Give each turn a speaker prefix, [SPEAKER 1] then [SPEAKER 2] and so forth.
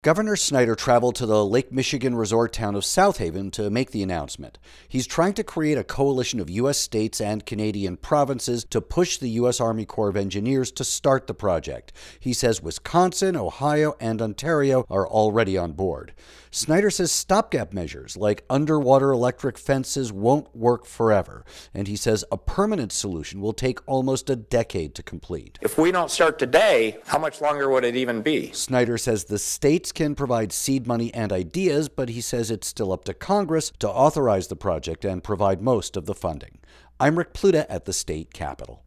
[SPEAKER 1] Governor Snyder traveled to the Lake Michigan resort town of South Haven to make the announcement. He's trying to create a coalition of U.S. states and Canadian provinces to push the U.S. Army Corps of Engineers to start the project. He says Wisconsin, Ohio, and Ontario are already on board. Snyder says stopgap measures like underwater electric fences won't work forever, and he says a permanent solution will take almost a decade to complete.
[SPEAKER 2] If we don't start today, how much longer would it even be?
[SPEAKER 1] Snyder says the states can provide seed money and ideas, but he says it's still up to Congress to authorize the project and provide most of the funding. I'm Rick Pluta at the state capitol.